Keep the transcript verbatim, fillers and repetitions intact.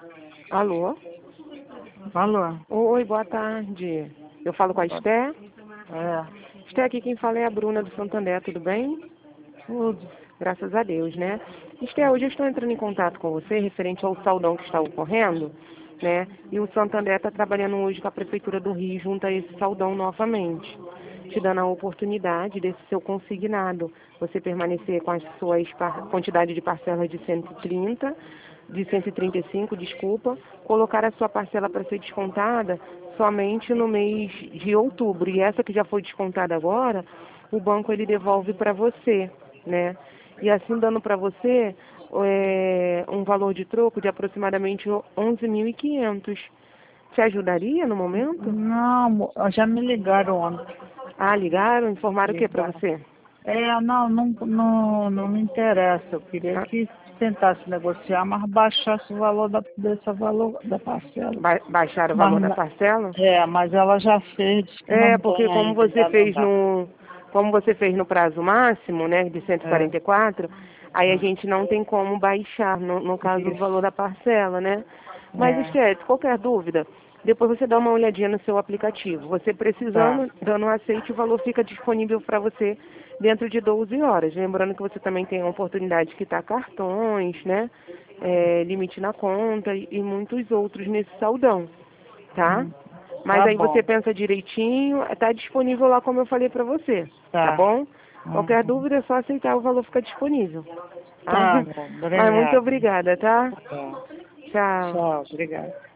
Alô? Alô? Oi, boa tarde. Eu falo com a Esté? É, Esté, aqui quem fala é a Bruna do Santander, tudo bem? tudo. Graças a Deus, né? Esté, hoje eu estou entrando em contato com você referente ao saldão que está ocorrendo, né? E o Santander está trabalhando hoje com a Prefeitura do Rio junto a esse saldão novamente, te dando a oportunidade desse seu consignado, você permanecer com as suas par... quantidade de parcelas de cento e trinta, de cento e trinta e cinco, desculpa, colocar a sua parcela para ser descontada somente no mês de outubro. E essa que já foi descontada agora, o banco ele devolve para você, né? E assim dando para você é, um valor de troco de aproximadamente onze mil e quinhentos. Te ajudaria no momento? Não, mo- já me ligaram ontem. Ah, ligaram? Informaram o que para Ligaram. você? É, não, não, não, não me interessa. Eu queria Ah, que tentasse negociar, mas baixasse o valor da, desse valor da parcela. ba baixaram o Mas, valor da na- parcela? é, mas ela já fez, disse que É, não porque tem como ainda, você ainda não fez dá. no, como você fez no prazo máximo, né, de cento e É, quarenta e quatro, aí a é, gente não tem como baixar, no, no caso, o valor isso. da parcela, né? Mas, É, Esther, qualquer dúvida, depois você dá uma olhadinha no seu aplicativo. Você tá. precisando, dando um aceite, o valor fica disponível para você dentro de doze horas. Lembrando que você também tem a oportunidade de quitar cartões, né? É, limite na conta e, e muitos outros nesse saldão, tá? Hum, Mas Tá aí você bom. pensa direitinho, está disponível lá como eu falei para você, tá Tá. bom? Qualquer Uhum. dúvida é só aceitar, o valor fica disponível, tá? Tá, amor. Mas muito Obrigado. obrigada, tá? Tá. Tchau. Tchau, obrigado.